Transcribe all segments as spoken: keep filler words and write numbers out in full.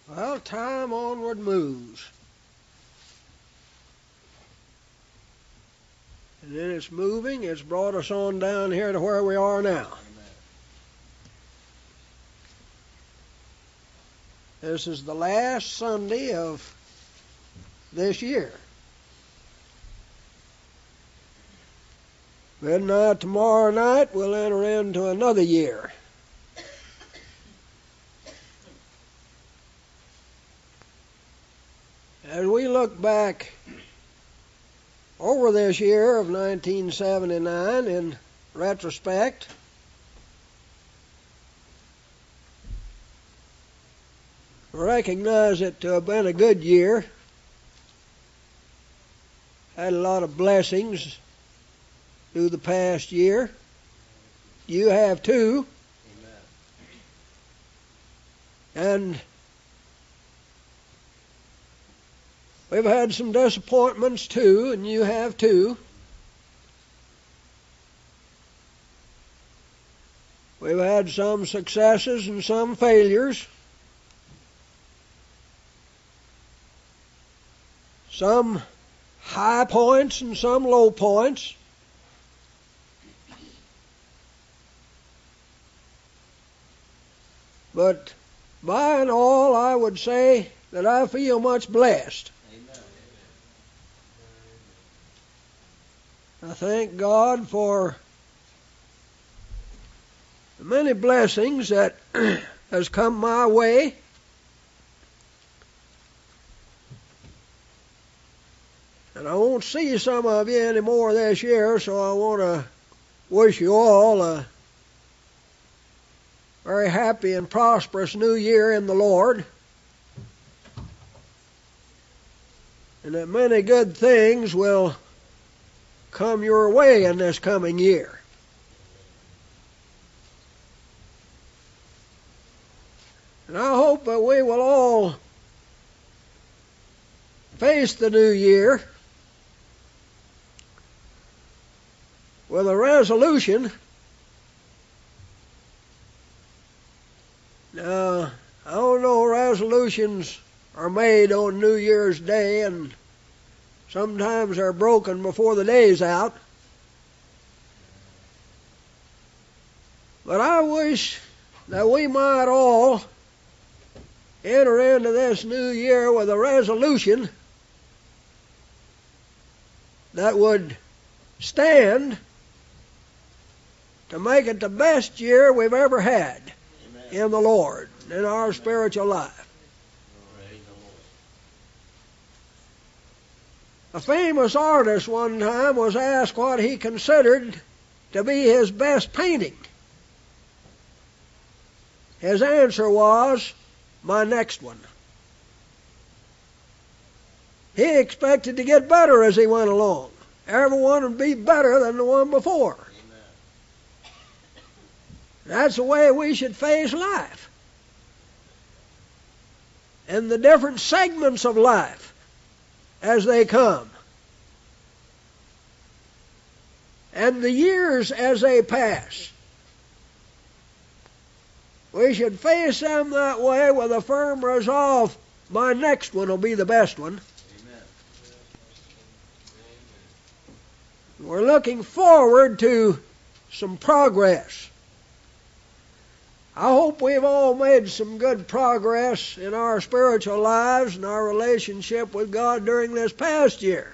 Well, time onward moves. And then it's moving. It's brought us on down here to where we are now. This is the last Sunday of this year. Midnight tomorrow night, we'll enter into another year. As we look back over this year of nineteen seventy-nine in retrospect, recognize it to have been a good year. Had a lot of blessings through the past year. You have too. Amen. And we've had some disappointments too, and you have too. We've had some successes and some failures. Some high points and some low points. But by and all, I would say that I feel much blessed. I thank God for the many blessings that has come my way. And I won't see some of you anymore this year, so I want to wish you all a very happy and prosperous new year in the Lord. And that many good things will come your way in this coming year. And I hope that we will all face the new year with a resolution. Now, I don't know, resolutions are made on New Year's Day, and sometimes they're broken before the day's out. But I wish that we might all enter into this new year with a resolution that would stand to make it the best year we've ever had. Amen. In the Lord, in our Amen. Spiritual life. A famous artist one time was asked what he considered to be his best painting. His answer was, my next one. He expected to get better as he went along. Every one would be better than the one before. Amen. That's the way we should face life. And the different segments of life as they come. And the years as they pass. We should face them that way with a firm resolve, my next one will be the best one. Amen. We're looking forward to some progress. I hope we've all made some good progress in our spiritual lives and our relationship with God during this past year.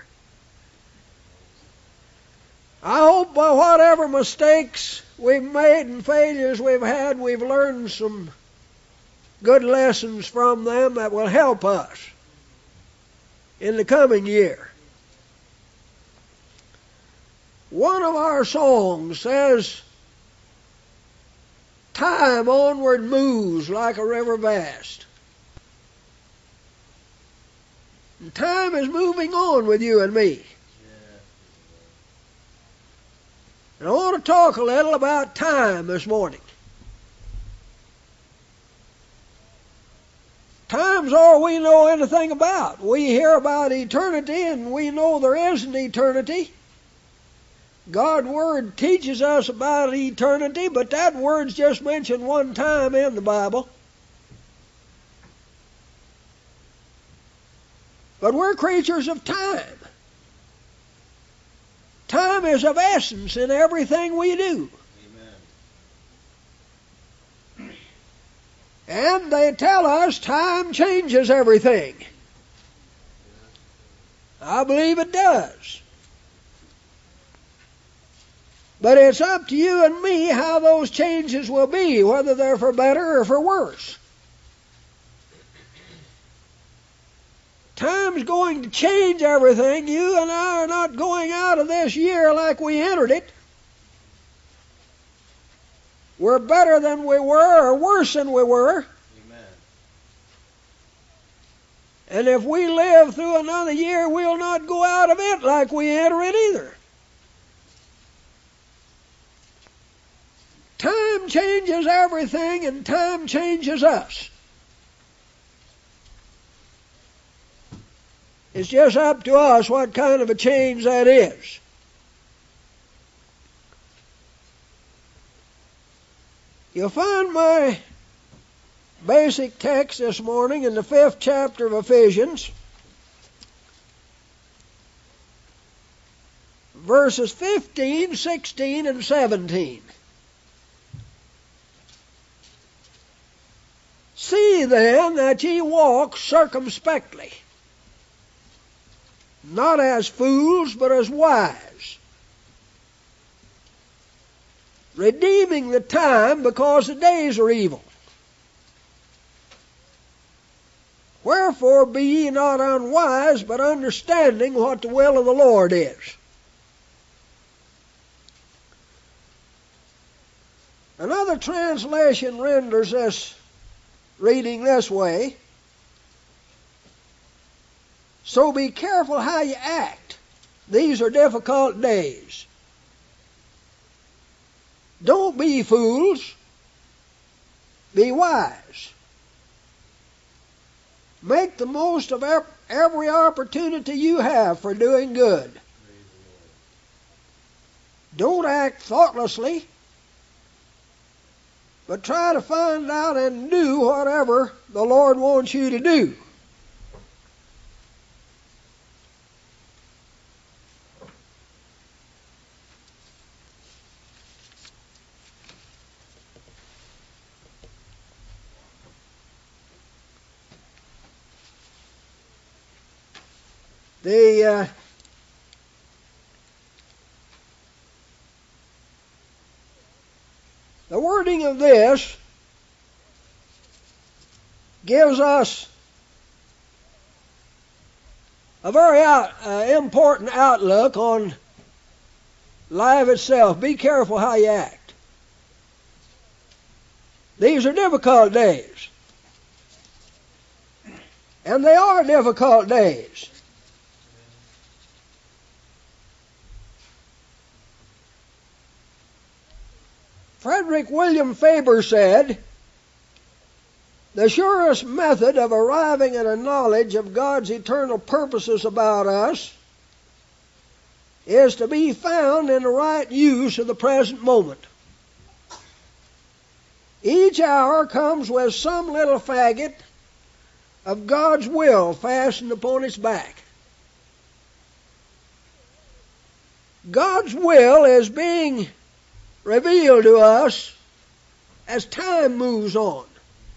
I hope by whatever mistakes we've made and failures we've had, we've learned some good lessons from them that will help us in the coming year. One of our songs says, time onward moves like a river vast. And time is moving on with you and me. And I want to talk a little about time this morning. Time's all we know anything about. We hear about eternity, and we know there is an eternity. God's Word teaches us about eternity, but that word's just mentioned one time in the Bible. But we're creatures of time. Time is of essence in everything we do. Amen. And they tell us time changes everything. I believe it does. But it's up to you and me how those changes will be, whether they're for better or for worse. Time's going to change everything. You and I are not going out of this year like we entered it. We're better than we were or worse than we were. Amen. And if we live through another year, we'll not go out of it like we enter it either. Time changes everything, and time changes us. It's just up to us what kind of a change that is. You'll find my basic text this morning in the fifth chapter of Ephesians, verses fifteen, sixteen, and seventeen. See then that ye walk circumspectly, not as fools, but as wise, redeeming the time, because the days are evil. Wherefore be ye not unwise, but understanding what the will of the Lord is. Another translation renders this reading this way: so be careful how you act. These are difficult days. Don't be fools. Be wise. Make the most of every opportunity you have for doing good. Don't act thoughtlessly, but try to find out and do whatever the Lord wants you to do. The uh, the wording of this gives us a very out, uh, important outlook on life itself. Be careful how you act. These are difficult days. And they are difficult days. Frederick William Faber said, the surest method of arriving at a knowledge of God's eternal purposes about us is to be found in the right use of the present moment. Each hour comes with some little faggot of God's will fastened upon its back. God's will is being revealed to us as time moves on.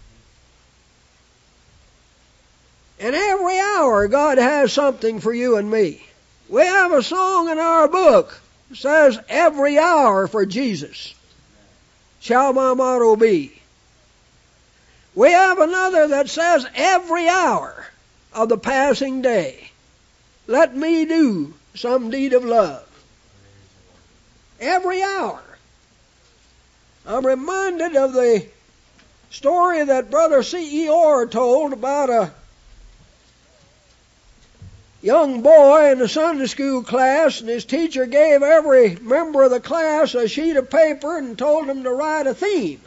And every hour God has something for you and me. We have a song in our book that says, every hour for Jesus shall my motto be. We have another that says, every hour of the passing day, let me do some deed of love. Every hour. I'm reminded of the story that Brother C E Orr told about a young boy in the Sunday school class, and his teacher gave every member of the class a sheet of paper and told them to write a theme.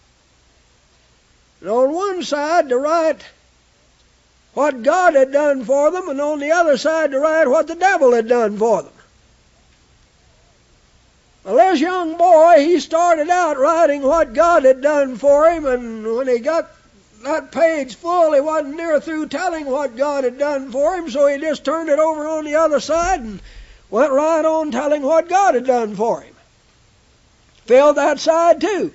And on one side to write what God had done for them, and on the other side to write what the devil had done for them. Well, this young boy, he started out writing what God had done for him, and when he got that page full. He wasn't near through telling what God had done for him, so he just turned it over on the other side and went right on telling what God had done for him. Filled that side too.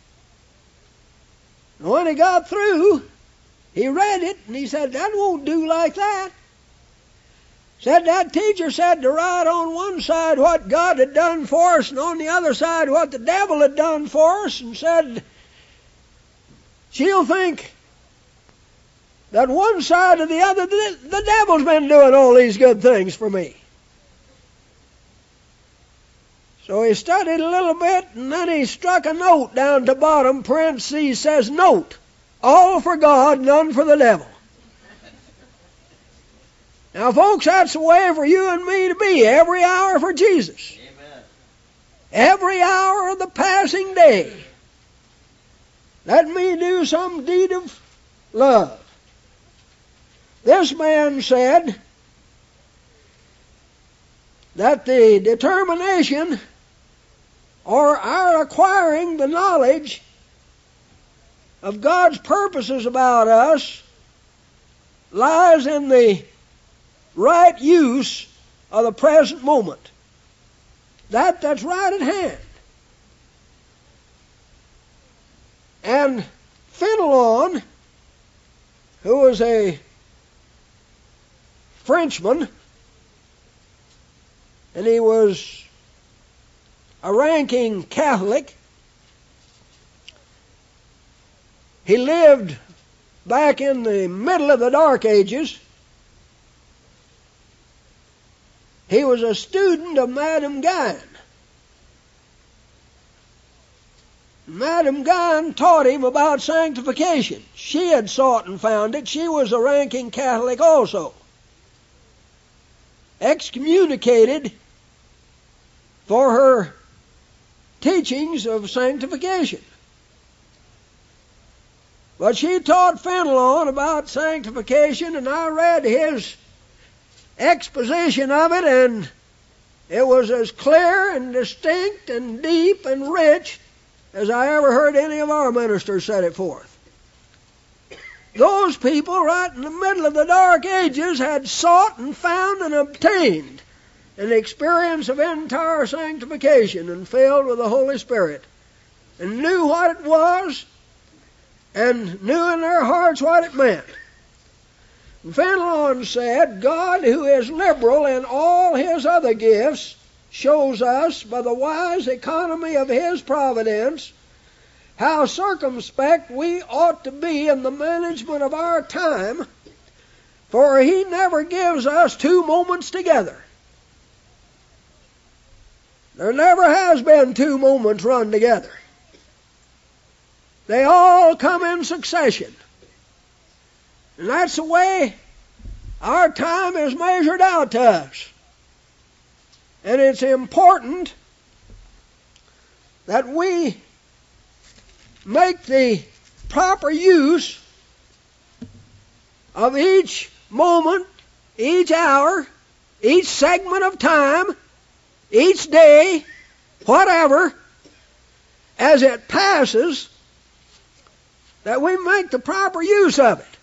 And when he got through, he read it and he said, that won't do like that. Said that teacher said to write on one side what God had done for us and on the other side what the devil had done for us, and said she'll think that one side or the other, the, the devil's been doing all these good things for me. So he studied a little bit, and then he struck a note down to bottom, parentheses, says, note, all for God, none for the devil. Now, folks, that's the way for you and me to be, every hour for Jesus. Amen. Every hour of the passing day. Let me do some deed of love. This man said that the determination or our acquiring the knowledge of God's purposes about us lies in the right use of the present moment. That that's right at hand. And Fenelon, who was a Frenchman, and he was a ranking Catholic. He lived back in the middle of the Dark Ages. He was a student of Madame Guyon. Madame Guyon taught him about sanctification. She had sought and found it. She was a ranking Catholic also. Excommunicated for her teachings of sanctification. But she taught Fenelon about sanctification, and I read his exposition of it, and it was as clear and distinct and deep and rich as I ever heard any of our ministers set it forth. Those people right in the middle of the Dark Ages had sought and found and obtained an experience of entire sanctification and filled with the Holy Spirit, and knew what it was and knew in their hearts what it meant. And Fenelon said, God, who is liberal in all his other gifts, shows us by the wise economy of his providence how circumspect we ought to be in the management of our time, for he never gives us two moments together. There never has been two moments run together. They all come in succession. And that's the way our time is measured out to us. And it's important that we make the proper use of each moment, each hour, each segment of time, each day, whatever, as it passes, that we make the proper use of it.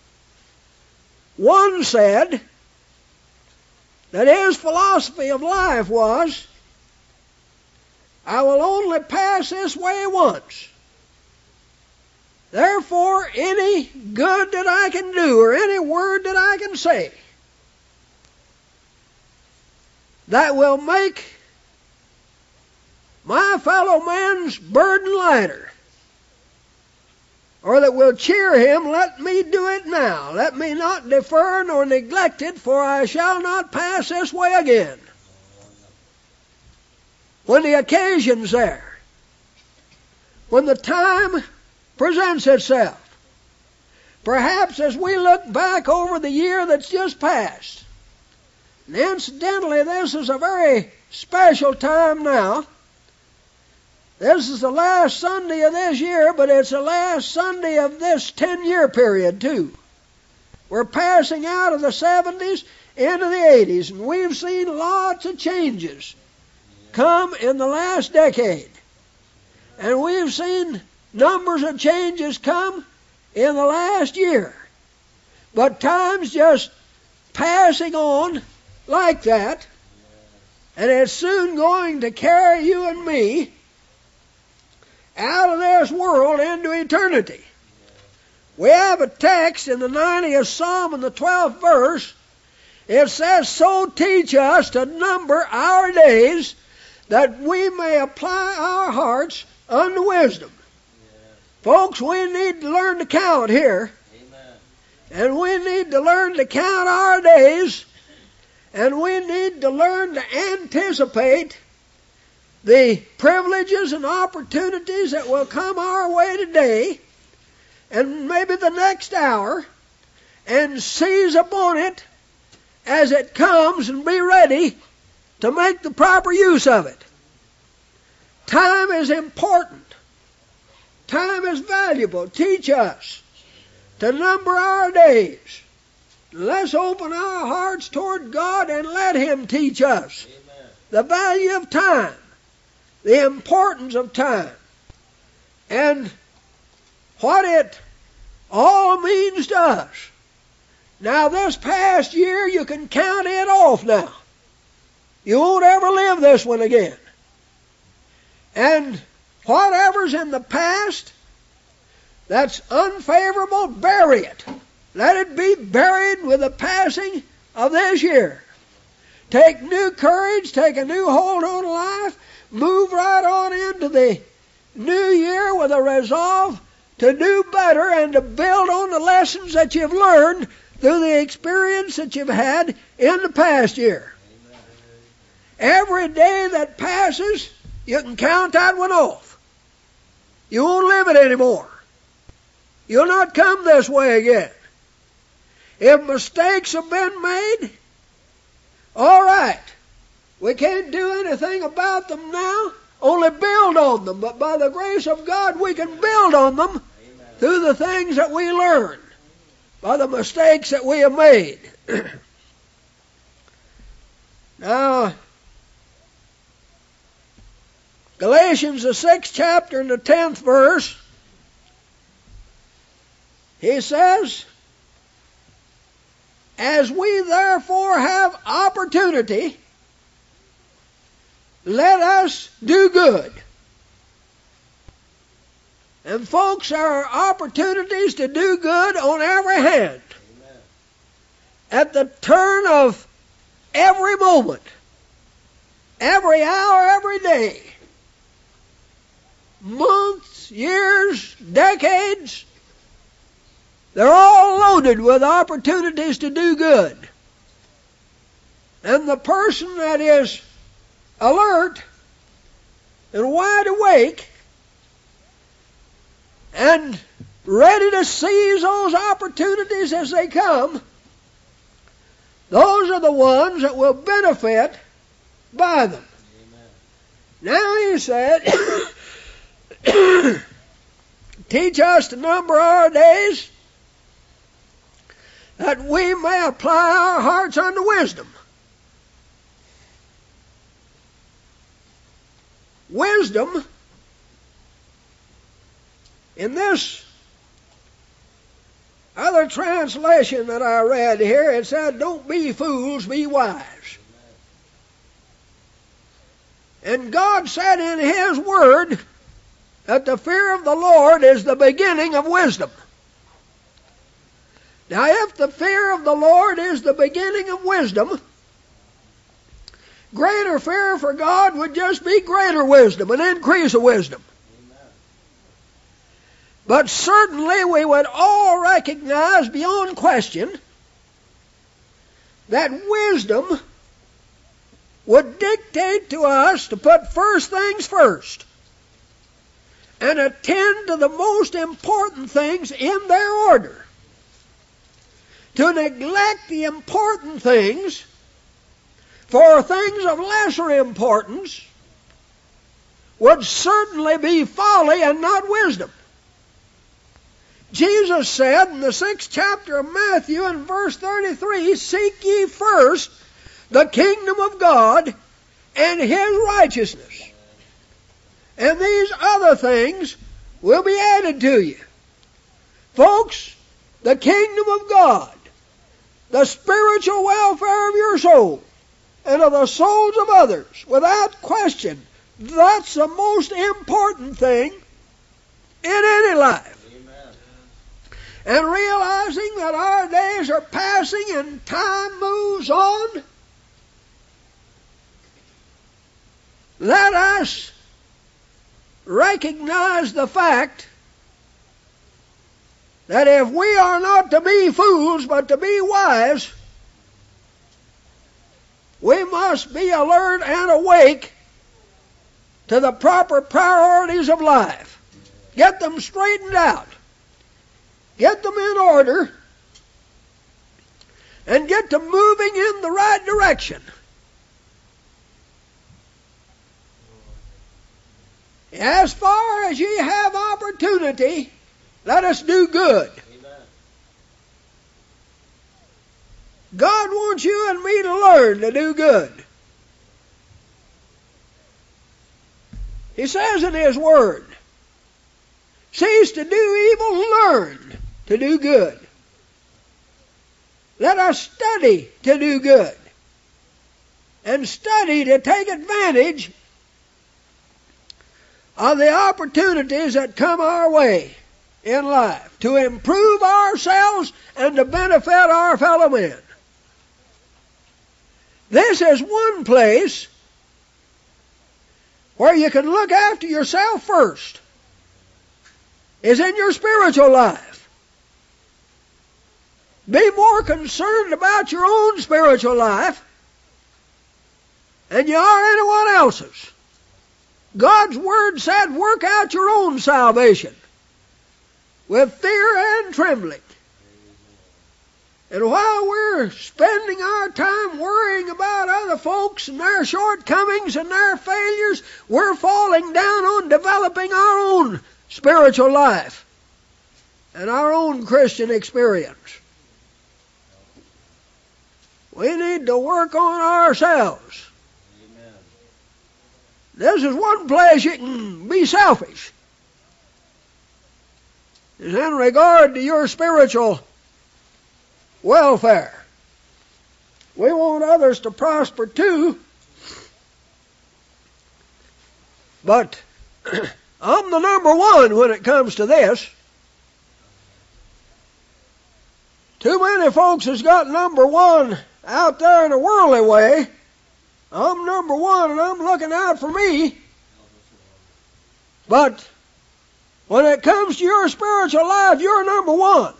One said that his philosophy of life was, I will only pass this way once. Therefore, any good that I can do or any word that I can say that will make my fellow man's burden lighter, or that will cheer him, let me do it now. Let me not defer nor neglect it, for I shall not pass this way again. When the occasion's there, when the time presents itself, perhaps as we look back over the year that's just passed, and incidentally, this is a very special time now. This is the last Sunday of this year, but it's the last Sunday of this ten-year period, too. We're passing out of the seventies into the eighties, and we've seen lots of changes come in the last decade. And we've seen numbers of changes come in the last year. But time's just passing on like that, and it's soon going to carry you and me out of this world into eternity. We have a text in the ninetieth Psalm in the twelfth verse. It says, "So teach us to number our days, that we may apply our hearts unto wisdom." Yeah. Folks, we need to learn to count here. Amen. And we need to learn to count our days, and we need to learn to anticipate the privileges and opportunities that will come our way today, and maybe the next hour, and seize upon it as it comes and be ready to make the proper use of it. Time is important. Time is valuable. Teach us to number our days. Let's open our hearts toward God and let Him teach us Amen. The value of time, the importance of time, and what it all means to us. Now, this past year, you can count it off now. You won't ever live this one again. And whatever's in the past that's unfavorable, bury it. Let it be buried with the passing of this year. Take new courage, take a new hold on life, move right on into the new year with a resolve to do better and to build on the lessons that you've learned through the experience that you've had in the past year. Amen. Every day that passes, you can count that one off. You won't live it anymore. You'll not come this way again. If mistakes have been made, all right. We can't do anything about them now, only build on them. But by the grace of God, we can build on them Amen. Through the things that we learn, by the mistakes that we have made. Now, Galatians, the sixth chapter and the tenth verse, he says, "As we therefore have opportunity, let us do good." And folks, there are opportunities to do good on every hand. Amen. At the turn of every moment, every hour, every day, months, years, decades, they're all loaded with opportunities to do good. And the person that is alert and wide awake and ready to seize those opportunities as they come, those are the ones that will benefit by them. Amen. Now he said, "Teach us to number our days, that we may apply our hearts unto wisdom." Wisdom, in this other translation that I read here, it said, "Don't be fools, be wise." And God said in His Word that the fear of the Lord is the beginning of wisdom. Now, if the fear of the Lord is the beginning of wisdom, greater fear for God would just be greater wisdom, an increase of wisdom. Amen. But certainly we would all recognize beyond question that wisdom would dictate to us to put first things first and attend to the most important things in their order. To neglect the important things for things of lesser importance would certainly be folly and not wisdom. Jesus said in the sixth chapter of Matthew in verse thirty-three, "Seek ye first the kingdom of God and His righteousness, and these other things will be added to you. Folks, the kingdom of God, the spiritual welfare of your soul, and of the souls of others, without question, that's the most important thing in any life. Amen. And realizing that our days are passing and time moves on, let us recognize the fact that if we are not to be fools but to be wise, we must be alert and awake to the proper priorities of life. Get them straightened out. Get them in order. And get them moving in the right direction. As far as ye have opportunity, let us do good. Amen. God wants you and me to learn to do good. He says in His Word, cease to do evil, learn to do good. Let us study to do good. And study to take advantage of the opportunities that come our way in life, to improve ourselves and to benefit our fellow men. This is one place where you can look after yourself first, is in your spiritual life. Be more concerned about your own spiritual life than you are anyone else's. God's Word said, work out your own salvation with fear and trembling. And while we're spending our time worrying about other folks and their shortcomings and their failures, we're falling down on developing our own spiritual life and our own Christian experience. We need to work on ourselves. Amen. This is one place you can be selfish. Is in regard to your spiritual welfare. We want others to prosper too, but I'm the number one when it comes to this. Too many folks has got number one out there in a worldly way. I'm number one and I'm looking out for me. But when it comes to your spiritual life, you're number one.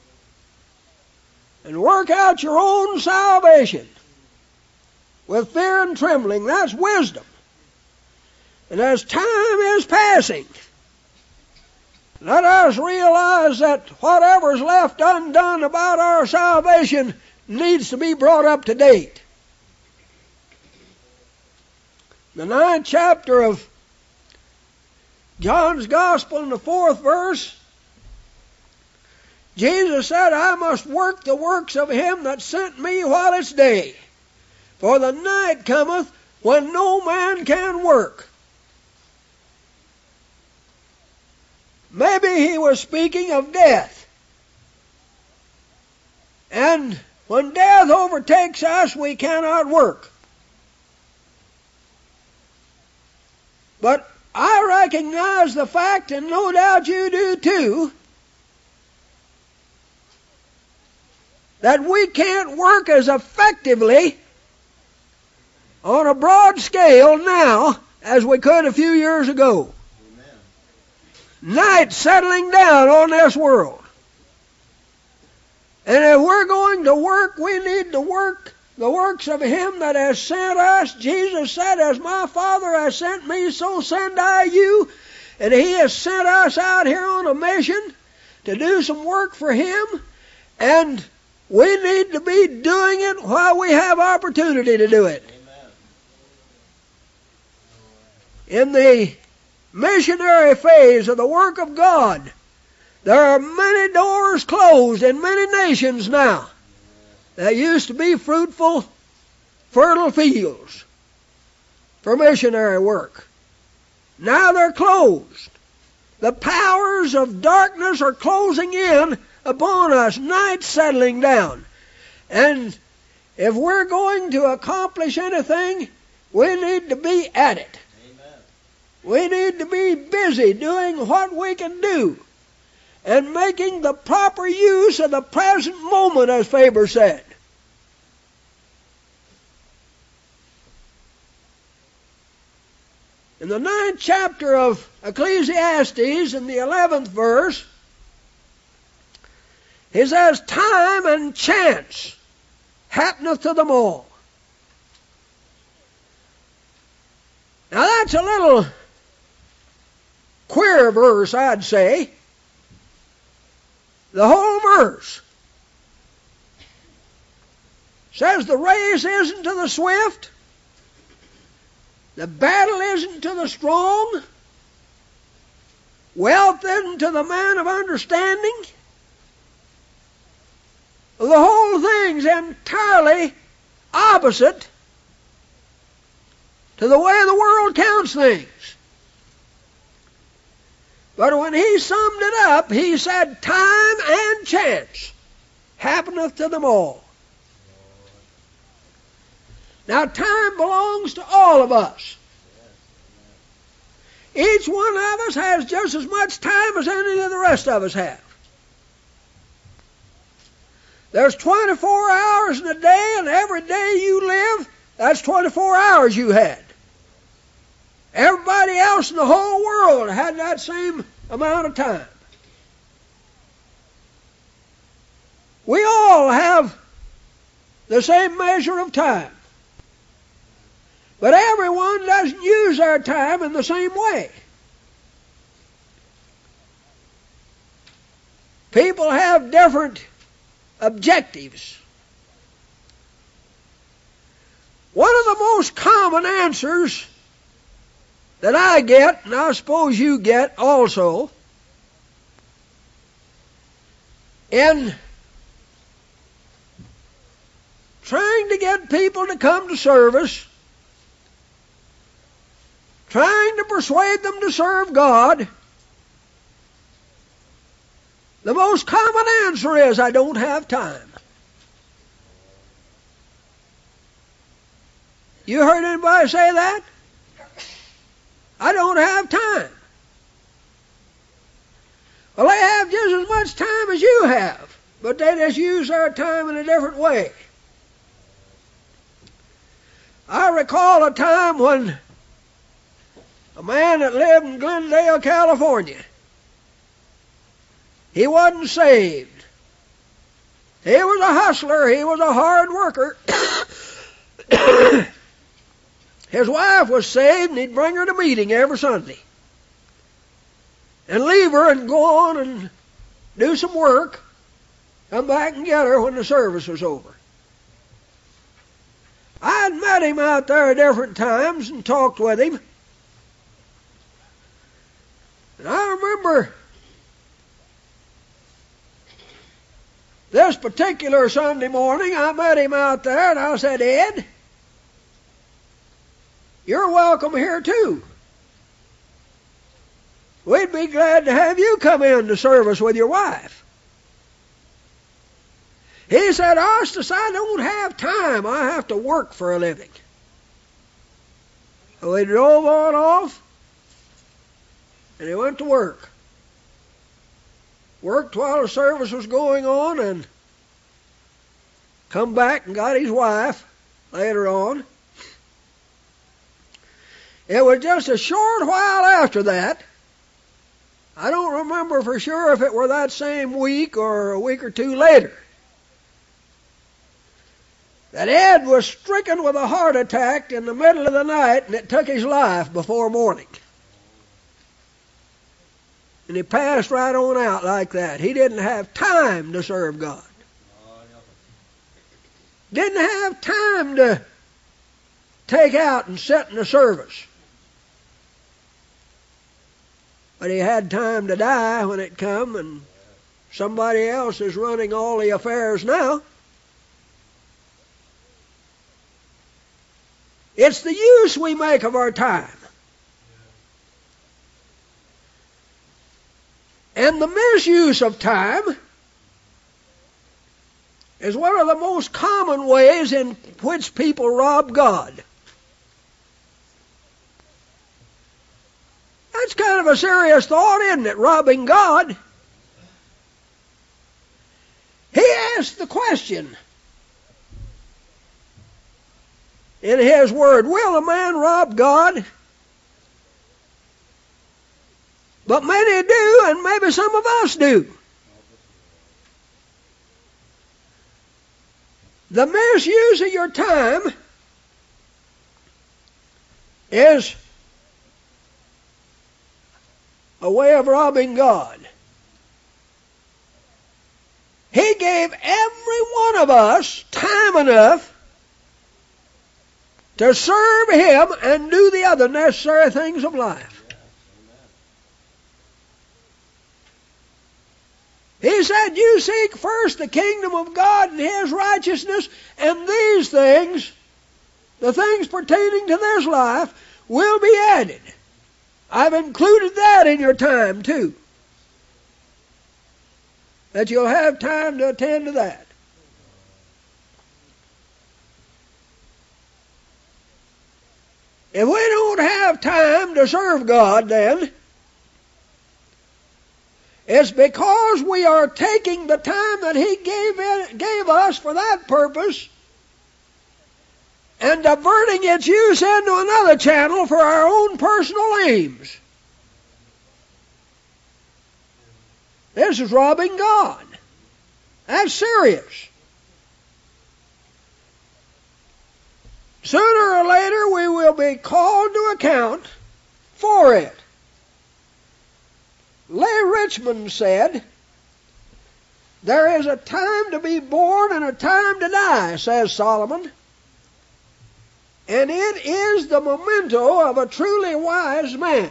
And work out your own salvation with fear and trembling. That's wisdom. And as time is passing, let us realize that whatever's left undone about our salvation needs to be brought up to date. The ninth chapter of John's Gospel in the fourth verse, Jesus said, I must work the works of him that sent me while it's day. For the night cometh when no man can work. Maybe he was speaking of death. And when death overtakes us, we cannot work. But I recognize the fact, and no doubt you do too, that we can't work as effectively on a broad scale now as we could a few years ago. Amen. Night settling down on this world. And if we're going to work, we need to work the works of him that has sent us. Jesus said, as my Father has sent me, so send I you. And he has sent us out here on a mission to do some work for him. And we need to be doing it while we have opportunity to do it. Amen. In the missionary phase of the work of God, there are many doors closed in many nations now that used to be fruitful, fertile fields for missionary work. Now they're closed. The powers of darkness are closing in upon us, night settling down. And if we're going to accomplish anything, we need to be at it. Amen. We need to be busy doing what we can do and making the proper use of the present moment, as Faber said. In the ninth chapter of Ecclesiastes, in the eleventh verse, he says, time and chance happeneth to them all. Now that's a little queer verse, I'd say. The whole verse says the race isn't to the swift, the battle isn't to the strong, wealth isn't to the man of understanding. The whole thing's entirely opposite to the way the world counts things. But when he summed it up, he said, time and chance happeneth to them all. Now, time belongs to all of us. Each one of us has just as much time as any of the rest of us have. There's twenty-four hours in a day, and every day you live, that's twenty-four hours you had. Everybody else in the whole world had that same amount of time. We all have the same measure of time. But everyone doesn't use their time in the same way. People have different objectives. One of the most common answers that I get, and I suppose you get also, in trying to get people to come to service, trying to persuade them to serve God, the most common answer is, I don't have time. You heard anybody say that? I don't have time. Well, they have just as much time as you have, but they just use their time in a different way. I recall a time when a man that lived in Glendale, California, he wasn't saved. He was a hustler. He was a hard worker. His wife was saved, and he'd bring her to meeting every Sunday and leave her and go on and do some work, come back and get her when the service was over. I'd met him out there at different times and talked with him. And I remember this particular Sunday morning, I met him out there, and I said, Ed, you're welcome here too. We'd be glad to have you come in to service with your wife. He said, Ostis, I don't have time. I have to work for a living. So he drove on off, and he went to work. Worked while the service was going on, and come back and got his wife later on. It was just a short while after that, I don't remember for sure if it were that same week or a week or two later, that Ed was stricken with a heart attack in the middle of the night, and it took his life before morning. And he passed right on out like that. He didn't have time to serve God. Didn't have time to take out and sit in the service. But he had time to die when it come, and somebody else is running all the affairs now. It's the use we make of our time. And the misuse of time is one of the most common ways in which people rob God. That's kind of a serious thought, isn't it? Robbing God. He asked the question in his word, will a man rob God? But many do, and maybe some of us do. The misuse of your time is a way of robbing God. He gave every one of us time enough to serve Him and do the other necessary things of life. He said, you seek first the kingdom of God and His righteousness, and these things, the things pertaining to this life, will be added. I've included that in your time too, that you'll have time to attend to that. If we don't have time to serve God, then it's because we are taking the time that He gave, in, gave us for that purpose and diverting its use into another channel for our own personal aims. This is robbing God. That's serious. Sooner or later we will be called to account for it. Leigh Richmond said, there is a time to be born and a time to die, says Solomon, and it is the memento of a truly wise man.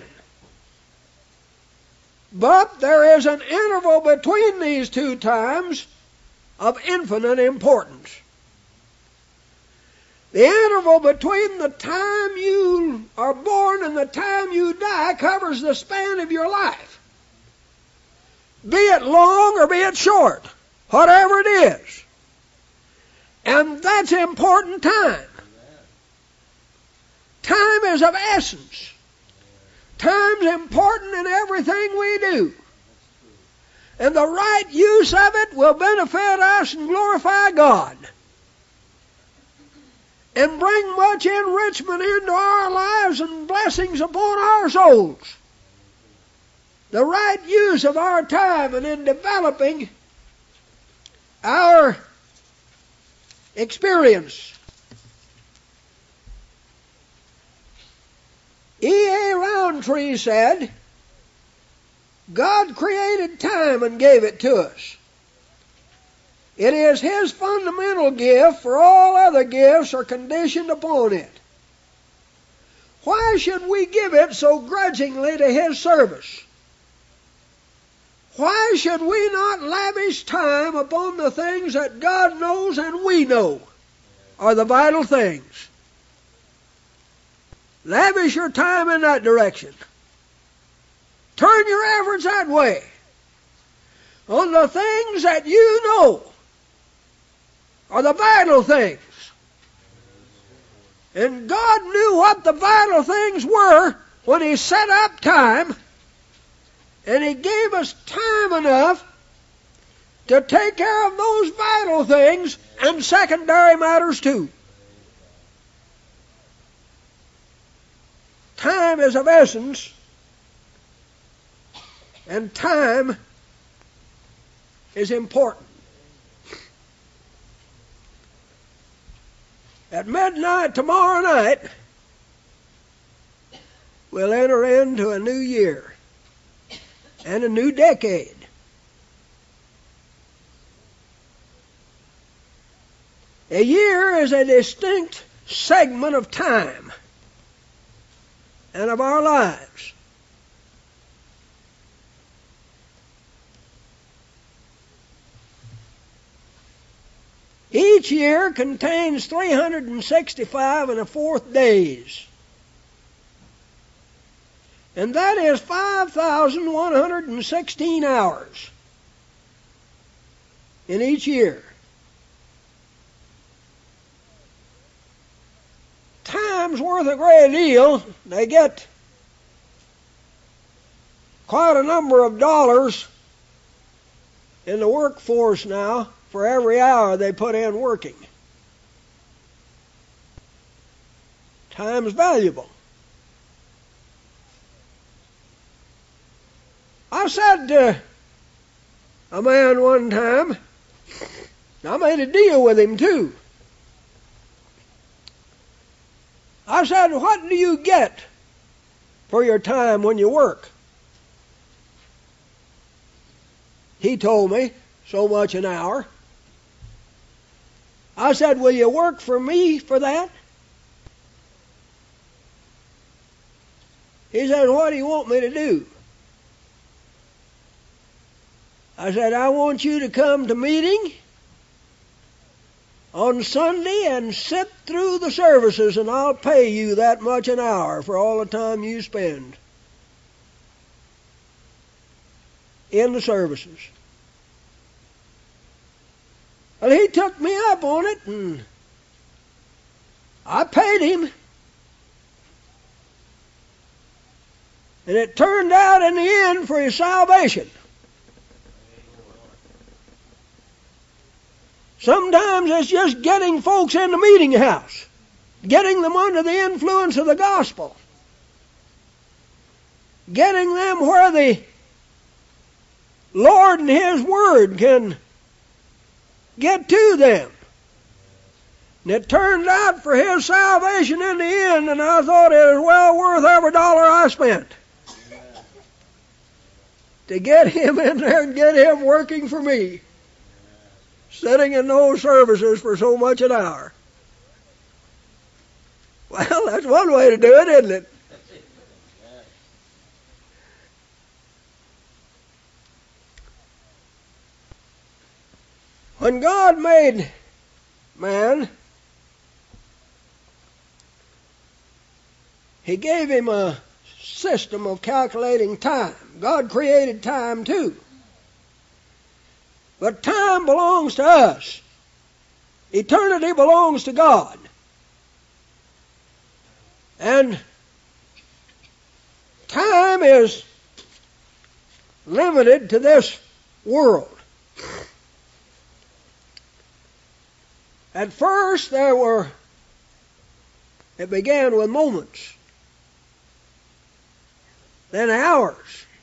But there is an interval between these two times of infinite importance. The interval between the time you are born and the time you die covers the span of your life. Be it long or be it short, whatever it is. And that's important time. Time is of essence. Time's important in everything we do. And the right use of it will benefit us and glorify God. And bring much enrichment into our lives and blessings upon our souls. The right use of our time and in developing our experience. E A Roundtree said, God created time and gave it to us. It is His fundamental gift, for all other gifts are conditioned upon it. Why should we give it so grudgingly to His service? Why should we not lavish time upon the things that God knows and we know are the vital things? Lavish your time in that direction. Turn your efforts that way. On the things that you know are the vital things. And God knew what the vital things were when He set up time, and He gave us time enough to take care of those vital things and secondary matters too. Time is of essence, and time is important. At midnight tomorrow night, we'll enter into a new year and a new decade. A year is a distinct segment of time and of our lives. Each year contains three hundred sixty-five and a fourth days. And that is five thousand one hundred sixteen hours in each year. Time's worth a great deal. They get quite a number of dollars in the workforce now for every hour they put in working. Time's valuable. I said to a man one time, I made a deal with him too. I said, what do you get for your time when you work? He told me, so much an hour. I said, will you work for me for that? He said, what do you want me to do? I said, I want you to come to meeting on Sunday and sit through the services, and I'll pay you that much an hour for all the time you spend in the services. Well, he took me up on it, and I paid him. And it turned out in the end for his salvation. Sometimes it's just getting folks in the meeting house, getting them under the influence of the gospel, getting them where the Lord and His Word can get to them. And it turned out for his salvation in the end, and I thought it was well worth every dollar I spent to get him in there and get him working for me, sitting in those services for so much an hour. Well, that's one way to do it, isn't it? When God made man, He gave him a system of calculating time. God created time too. But time belongs to us. Eternity belongs to God. And time is limited to this world. At first there were, it began with moments, then hours,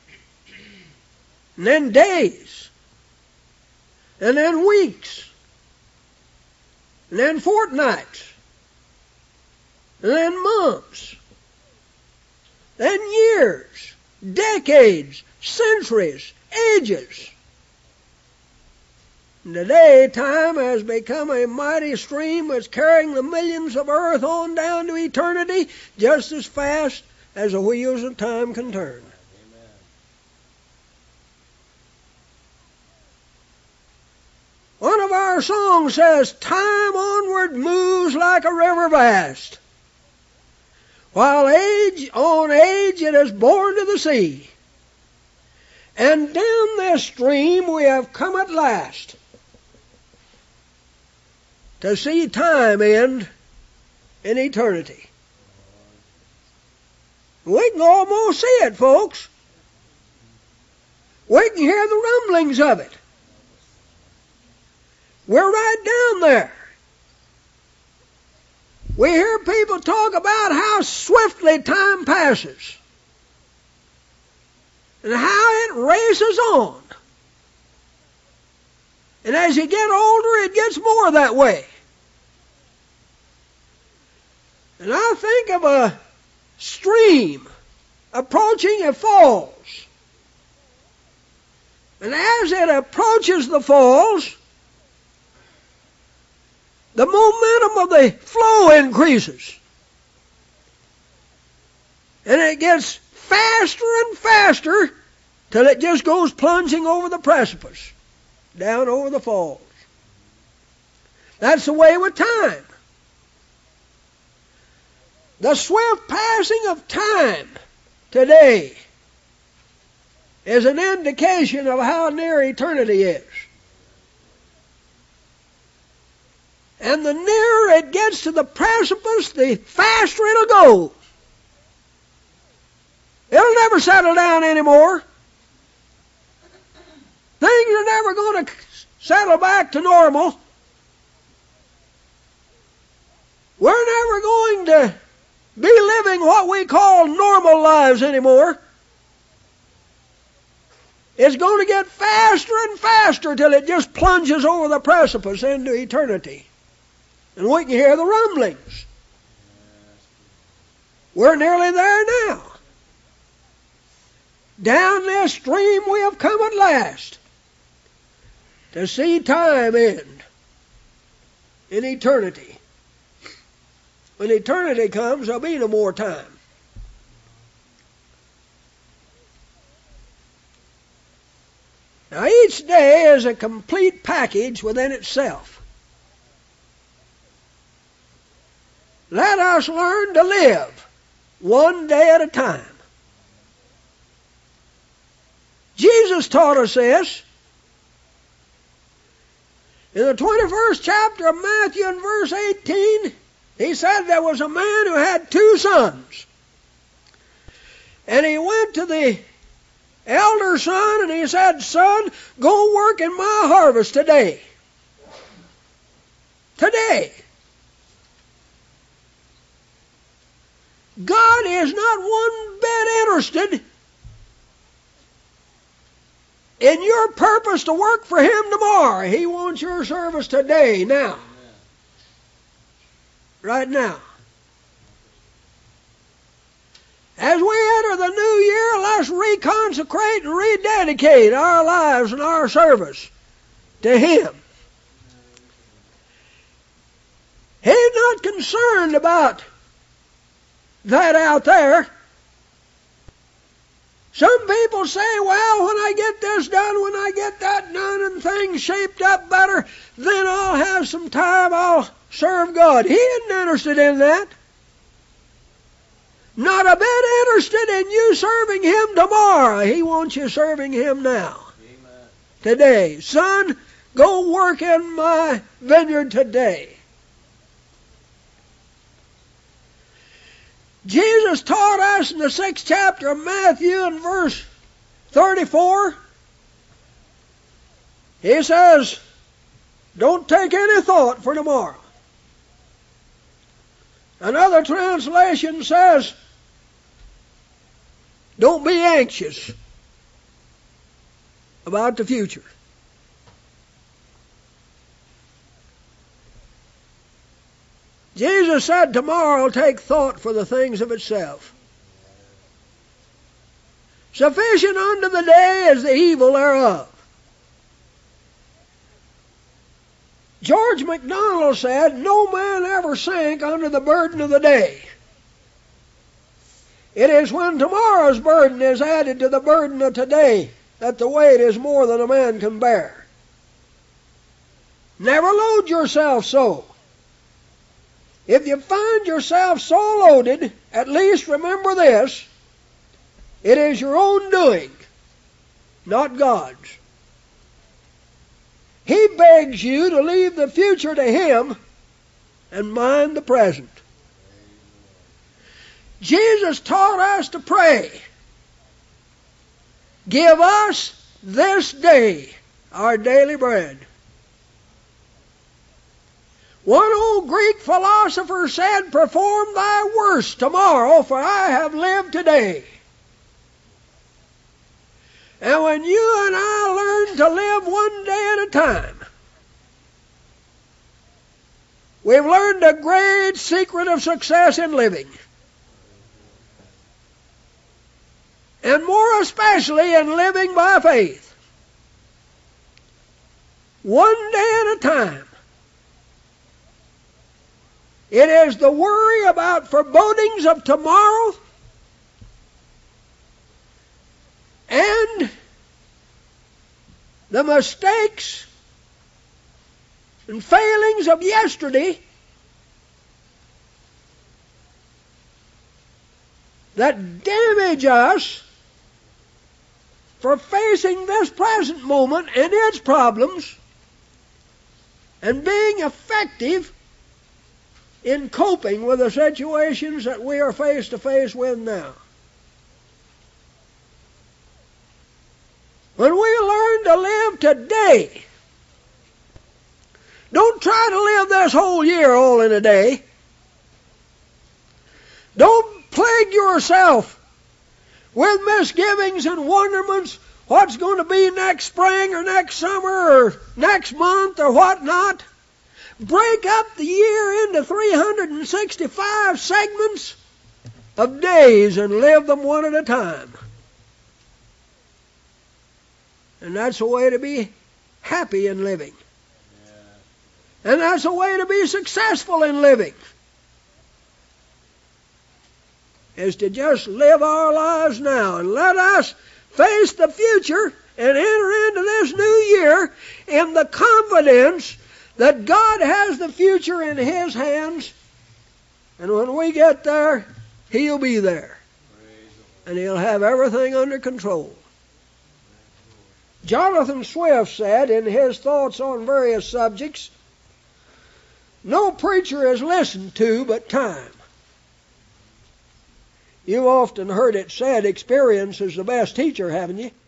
and then days, and then weeks, and then fortnights, and then months, then years, decades, centuries, ages. And today, time has become a mighty stream that's carrying the millions of earth on down to eternity just as fast as the wheels of time can turn. Amen. One of our songs says, time onward moves like a river vast, while age on age it is borne to the sea. And down this stream we have come at last to see time end in eternity. We can almost see it, folks. We can hear the rumblings of it. We're right down there. We hear people talk about how swiftly time passes and how it races on. And as you get older, it gets more that way. And I think of a stream approaching a falls. And as it approaches the falls, the momentum of the flow increases. And it gets faster and faster till it just goes plunging over the precipice, down over the falls. That's the way with time. The swift passing of time today is an indication of how near eternity is. And the nearer it gets to the precipice, the faster it'll go. It'll never settle down anymore. Things are never going to settle back to normal. We're never going to be living what we call normal lives anymore. It's going to get faster and faster till it just plunges over the precipice into eternity. And we can hear the rumblings. We're nearly there now. Down this stream we have come at last to see time end in eternity. When eternity comes, there'll be no more time. Now each day is a complete package within itself. Let us learn to live one day at a time. Jesus taught us this. In the twenty-first chapter of Matthew and verse eighteen, he said there was a man who had two sons. And he went to the elder son and he said, "Son, go work in my harvest today." Today. God is not one bit interested in your purpose to work for Him tomorrow. He wants your service today, now. Right now. As we enter the new year, let's reconsecrate and rededicate our lives and our service to Him. He's not concerned about that out there. Some people say, well, when I get this done, when I get that done and things shaped up better, then I'll have some time, I'll serve God. He isn't interested in that. Not a bit interested in you serving Him tomorrow. He wants you serving Him now. Amen. Today. Son, go work in my vineyard today. Jesus taught us in the sixth chapter of Matthew in verse thirty-four. He says, don't take any thought for tomorrow. Another translation says, don't be anxious about the future. Jesus said tomorrow will take thought for the things of itself. Sufficient unto the day is the evil thereof. George MacDonald said, no man ever sank under the burden of the day. It is when tomorrow's burden is added to the burden of today that the weight is more than a man can bear. Never load yourself so. If you find yourself so loaded, at least remember this: it is your own doing, not God's. He begs you to leave the future to Him and mind the present. Jesus taught us to pray. Give us this day our daily bread. One old Greek philosopher said, perform thy worst tomorrow, for I have lived today. And when you and I learn to live one day at a time, we've learned a great secret of success in living. And more especially in living by faith. One day at a time. It is the worry about forebodings of tomorrow and the mistakes and failings of yesterday that damage us for facing this present moment and its problems and being effective in coping with the situations that we are face to face with now. When we learn to live today, don't try to live this whole year all in a day. Don't plague yourself with misgivings and wonderments, what's going to be next spring or next summer or next month or whatnot. Break up the year into three hundred sixty-five segments of days and live them one at a time. And that's a way to be happy in living. And that's a way to be successful in living, is to just live our lives now and let us face the future and enter into this new year in the confidence that God has the future in His hands, and when we get there, He'll be there. And He'll have everything under control. Jonathan Swift said in his thoughts on various subjects, "No preacher is listened to but time." You've often heard it said, experience is the best teacher, haven't you?